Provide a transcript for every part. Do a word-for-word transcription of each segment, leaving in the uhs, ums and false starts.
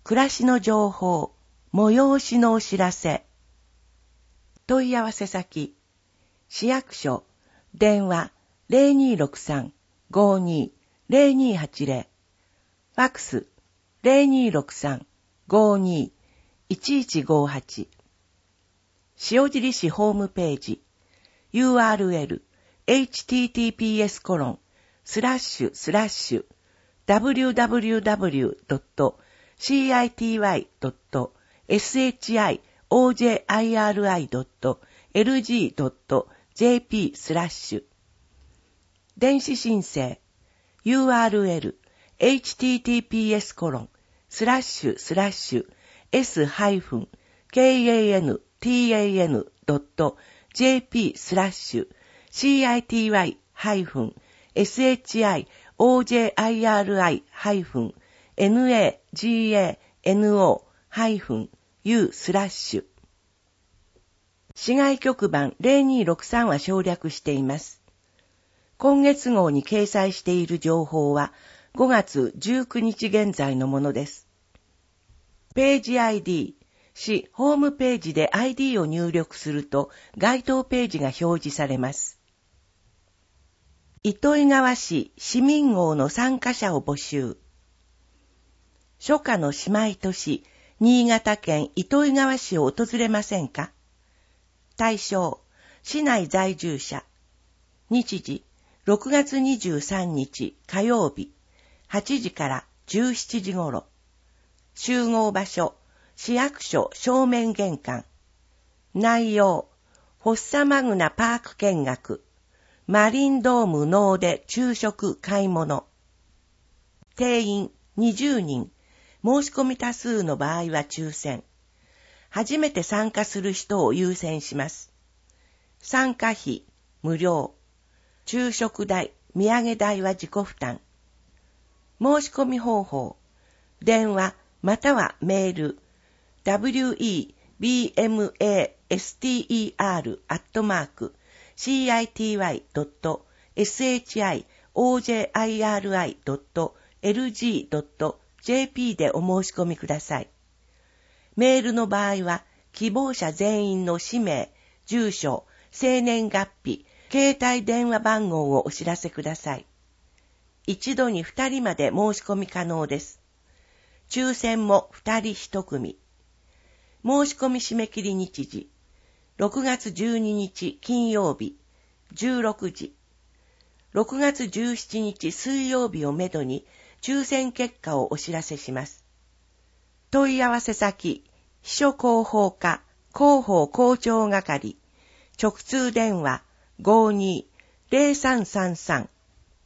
暮らしの情報、催しのお知らせ。問い合わせ先、市役所、電話 ゼロにーろくさん ごーにー ゼロにーはちゼロ、ファックス ゼロにーろくさん ごーにー いちいちごーはち、塩尻市ホームページ、ユーアールエル、エイチティーティーピーエスコロンスラッシュスラッシュダブリューダブリューダブリュードットシーアイティーワイドットエスエイチアイオージェーアイアールアイドットエルジードットジェーピースラッシュ電子申請 ユーアールエル エイチティーティーピーエスコロンスラッシュスラッシュ エス ハイフン ケーエーエヌティーエーエヌ ドット ジェーピー スラッシュ シーアイティーワイ ハイフン エスエイチアイオージェーアイアールアイ ハイフン エヌエージーエーエヌオー ハイフン ユー スラッシュ市外局番ゼロにーろくさんは省略しています。今月号に掲載している情報はごがつじゅうくにち現在のものです。ページ アイディー、市ホームページで アイディー を入力すると該当ページが表示されます。糸魚川市市民号の参加者を募集。初夏の姉妹都市、新潟県糸魚川市を訪れませんか？対象、市内在住者。日時、ろくがつにじゅうさんにち火曜日、はちじからじゅうしちじ頃。集合場所、市役所正面玄関。内容、フォッサマグナパーク見学。マリンドームノーデ昼食買い物。定員にじゅうにん。申し込み多数の場合は抽選。初めて参加する人を優先します。参加費無料。昼食代、土産代は自己負担。申し込み方法。電話またはメール ダブリューイービーエムエーエスティーイーアール アットマーク シーアイティーワイ ドット エスエイチアイオージェーアイアールアイ ドット エルジー ドット ジェーピー でお申し込みください。メールの場合は希望者全員の氏名、住所、生年月日、携帯電話番号をお知らせください。一度にふたりまで申し込み可能です。抽選もふたりひと組。申し込み締め切り日時、ろくがつじゅうににち金曜日、じゅうろくじ。ろくがつじゅうしちにち水曜日をめどに抽選結果をお知らせします。問い合わせ先、秘書広報課、広報広聴係、直通電話 ごーにー ゼロさんさんさん。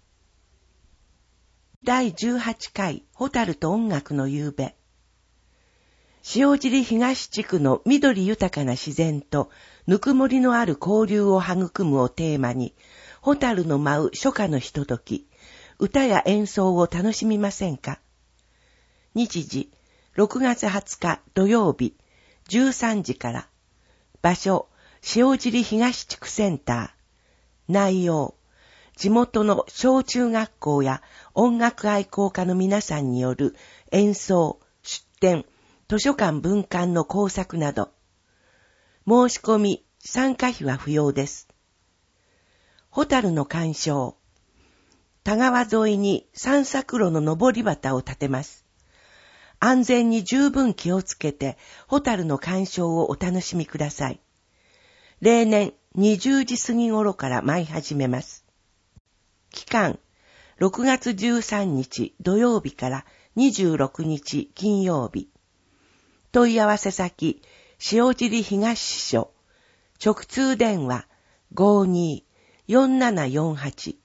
だいじゅうはちかいホタルと音楽の夕べ。塩尻東地区の緑豊かな自然とぬくもりのある交流を育むをテーマに、ホタルの舞う初夏のひととき、歌や演奏を楽しみませんか？日時、ろくがつはつか土曜日、じゅうさんじから。場所、塩尻東地区センター。内容、地元の小中学校や音楽愛好家の皆さんによる演奏、出展、図書館分館の工作など。申し込み、参加費は不要です。ホタルの鑑賞。田川沿いに散策路の登り旗を立てます。安全に十分気をつけて、ホタルの鑑賞をお楽しみください。例年にじゅうじ過ぎ頃から舞い始めます。期間、ろくがつじゅうさんにち土曜日からにじゅうろくにち金曜日。問い合わせ先、塩尻東支所、直通電話 ごーにー よんななよんはち。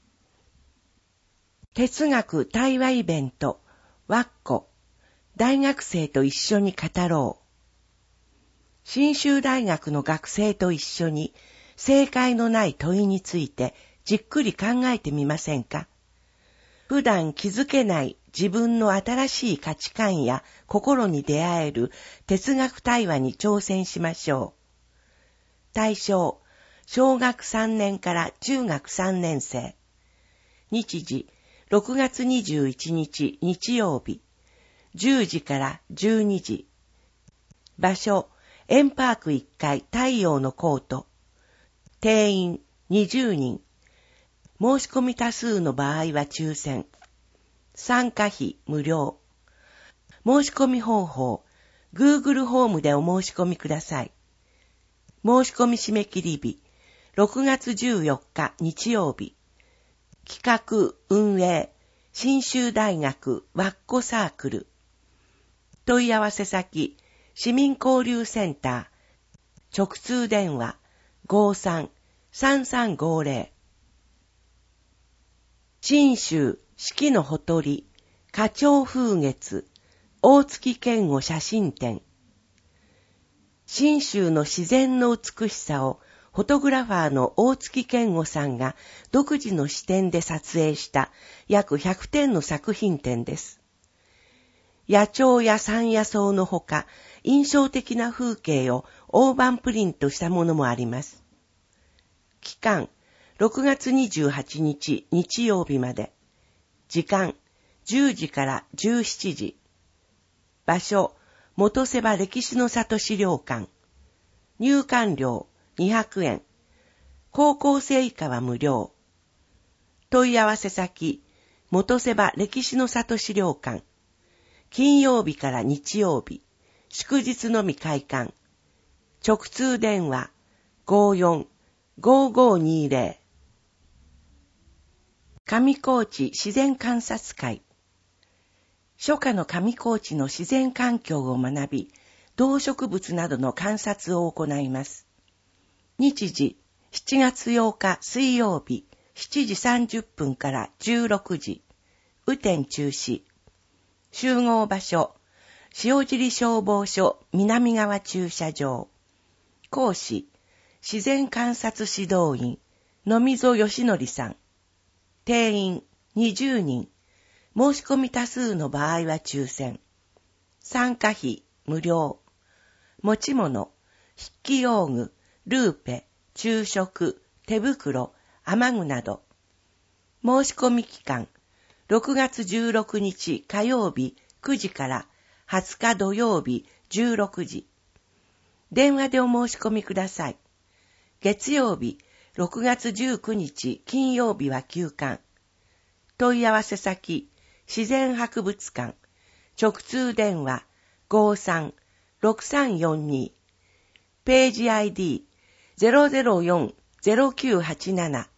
哲学対話イベント、ワッコ、大学生と一緒に語ろう。信州大学の学生と一緒に正解のない問いについてじっくり考えてみませんか？普段気づけない自分の新しい価値観や心に出会える哲学対話に挑戦しましょう。対象、小学さんねんから中学さんねん生。日時、ろくがつにじゅういちにち日曜日、 じゅうじからじゅうにじ。場所、エンパークいっかい太陽のコート。定員にじゅうにん。申し込み多数の場合は抽選。参加費無料。申し込み方法、Google ホームでお申し込みください。申し込み締め切り日、ろくがつじゅうよっか日曜日。企画、運営、信州大学ワッコサークル。問い合わせ先、市民交流センター。直通電話、ごさん さんさんごぜろ。信州四季のほとり、花鳥風月、大月健吾写真展。信州の自然の美しさをフォトグラファーの大月健吾さんが独自の視点で撮影した約ひゃくてんの作品展です。野鳥や山野草のほか、印象的な風景を大判プリントしたものもあります。期間、ろくがつにじゅうはちにち日曜日まで。時間、じゅうじからじゅうしちじ。場所、元瀬場歴史の里資料館。入館料にひゃくえん。高校生以下は無料。問い合わせ先、元瀬場歴史の里資料館。金曜日から日曜日、祝日のみ開館。直通電話 ごよん ごごにぜろ。上高地自然観察会。初夏の上高地の自然環境を学び、動植物などの観察を行います。日時、しちがつようか水曜日、しちじさんじゅっぷんからじゅうろくじ。雨天中止。集合場所、塩尻消防署南側駐車場。講師、自然観察指導員、野溝義則さん。定員にじゅうにん。申し込み多数の場合は抽選。参加費無料。持ち物、筆記用具、ルーペ、昼食、手袋、雨具など。申し込み期間、ろくがつじゅうろくにち火曜日くじからはつか土曜日じゅうろくじ。電話でお申し込みください。月曜日、ろくがつじゅうくにち金曜日は休館。問い合わせ先、自然博物館。直通電話 ごさん ろくさんよんに。ページ アイディー ゼロゼロよん ゼロきゅうはちなな。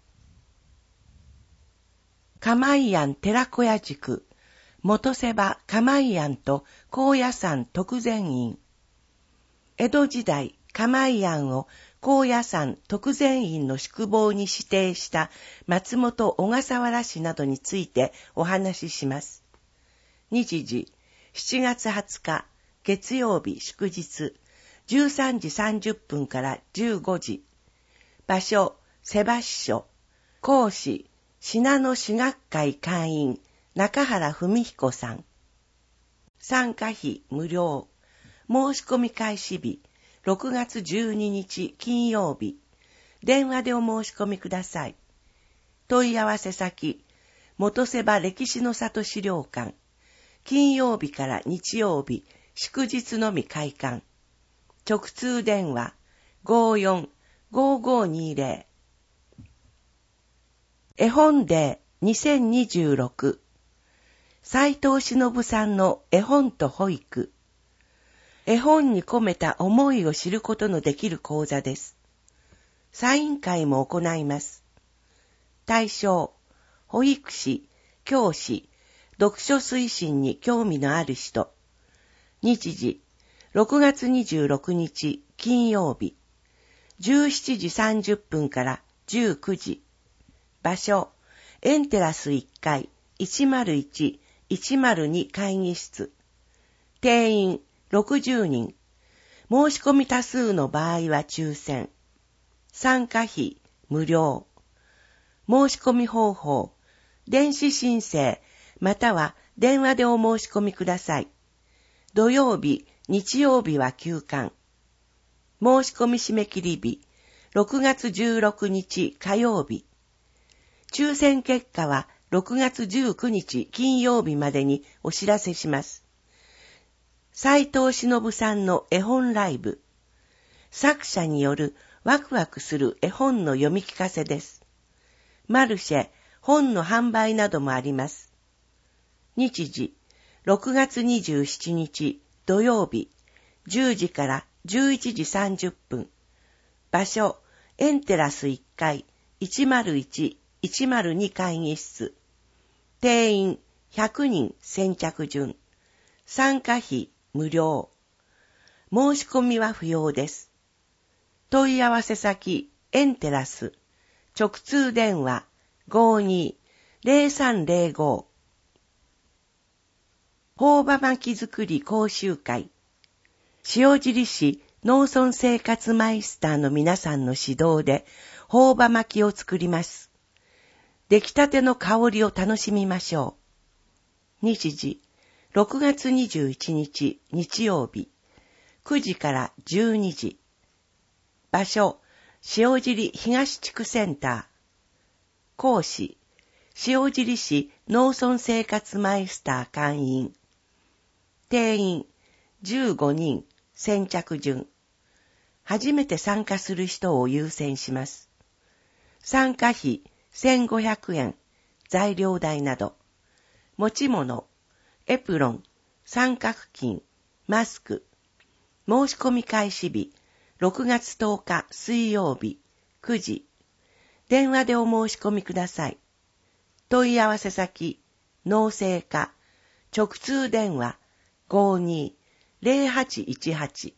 釜井庵寺子屋塾、元瀬場釜井庵と高野山徳禅院。江戸時代、釜井庵を高野山徳禅院の宿坊に指定した松本小笠原氏などについてお話しします。日時、しちがつはつか、月曜日祝日、じゅうさんじさんじゅっぷんからじゅうごじ。場所、瀬場支所。講師、信濃私学会会員、中原文彦さん。参加費無料。申し込み開始日、ろくがつじゅうににち金曜日。電話でお申し込みください。問い合わせ先、元瀬場歴史の里資料館。金曜日から日曜日、祝日のみ開館。直通電話 ごよん ごごにぜろ。絵本デーにせんにじゅうろく。斉藤忍さんの絵本と保育。絵本に込めた思いを知ることのできる講座です。サイン会も行います。対象、保育士、教師、読書推進に興味のある人。日時、ろくがつにじゅうろくにち金曜日、じゅうしちじさんじゅっぷんからじゅうくじ。場所、エンテラスいっかいいちまるいち いちまるに会議室。定員ろくじゅうにん。申し込み多数の場合は抽選。参加費無料。申し込み方法、電子申請または電話でお申し込みください。土曜日、日曜日は休館。申し込み締め切り日、ろくがつじゅうろくにち火曜日。抽選結果はろくがつじゅうくにち金曜日までにお知らせします。 斉藤忍さんの絵本ライブ。作者によるワクワクする絵本の読み聞かせです。マルシェ、本の販売などもあります。日時、ろくがつにじゅうしちにち土曜日、じゅうじからじゅういちじさんじゅっぷん。場所、エンテラスいっかい、いちまるいち、いちまるに会議室。定員ひゃくにん先着順。参加費無料。申し込みは不要です。問い合わせ先、エンテラス。直通電話 ごーにー ゼロさんゼロご。朴葉巻作り講習会。塩尻市農村生活マイスターの皆さんの指導で朴葉巻を作ります。出来たての香りを楽しみましょう。日時、ろくがつにじゅういちにち日曜日、くじからじゅうにじ。場所、塩尻東地区センター。講師、塩尻市農村生活マイスター会員。定員、じゅうごにん、先着順。初めて参加する人を優先します。参加費せんごひゃくえん、材料代など。持ち物、エプロン、三角巾、マスク。申し込み開始日、ろくがつとおか水曜日、くじ。電話でお申し込みください。問い合わせ先、農政課、直通電話 ごーにー ゼロはちいちはち。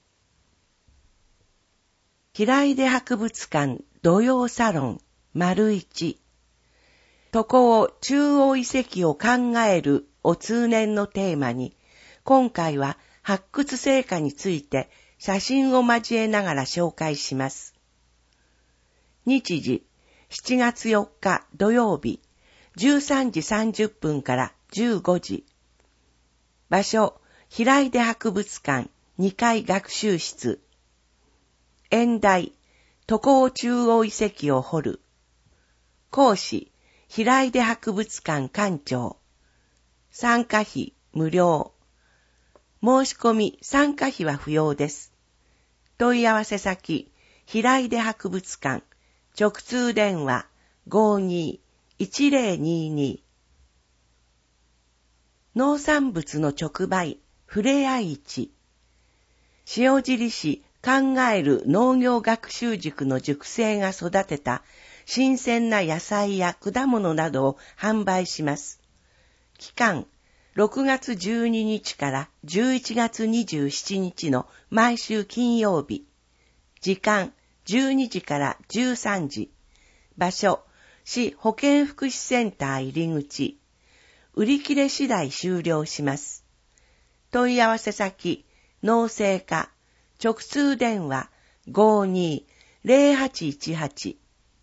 平出博物館土曜サロン丸一。渡航中央遺跡を考えるを通年のテーマに、今回は発掘成果について写真を交えながら紹介します。日時、しちがつよっか土曜日、じゅうさんじさんじゅっぷんからじゅうごじ。場所、平出博物館にかい学習室。演題、渡航中央遺跡を掘る。講師、平出博物館館長。参加費無料。申し込み参加費は不要です。問い合わせ先、平出博物館、直通電話 ごーにー いちゼロにーにー。農産物の直売、ふれあい市。塩尻市考える農業学習塾の塾生が育てた新鮮な野菜や果物などを販売します。期間、ろくがつじゅうににちからじゅういちがつにじゅうしちにちの毎週金曜日。時間、じゅうにじからじゅうさんじ。場所、市保健福祉センター入り口。売り切れ次第終了します。問い合わせ先、農政課、直通電話 ごーにー ゼロはちいちはち。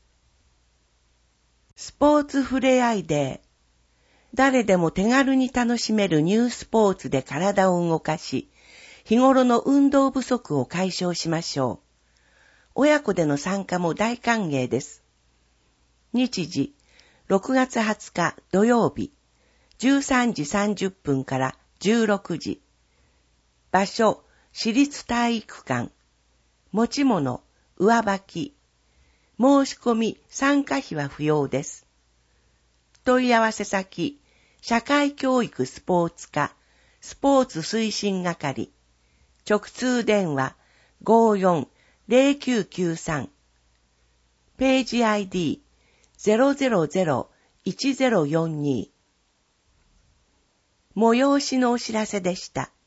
スポーツふれあいデー。誰でも手軽に楽しめるニュースポーツで体を動かし、日頃の運動不足を解消しましょう。親子での参加も大歓迎です。日時、ろくがつはつか土曜日、じゅうさんじさんじゅっぷんからじゅうろくじ。場所、市立体育館。持ち物、上履き。申し込み、参加費は不要です。問い合わせ先、社会教育スポーツ課、スポーツ推進係。直通電話 ごーよん ゼロきゅうきゅうさん。ページ アイディー ゼロゼロゼロ いちゼロよんに。催しのお知らせでした。